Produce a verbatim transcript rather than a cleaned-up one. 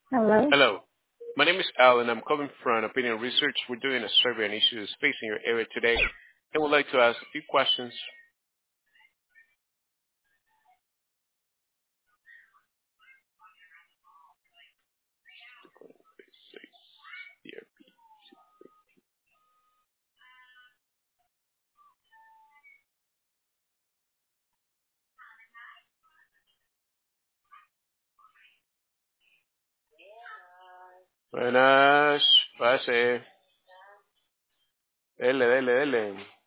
Hello. Hello. My name is Al, and I'm calling from Opinion Research. We're doing a survey on issues facing your area today, and would like to ask a few questions. Buenas, pase. Dele, dele, dele.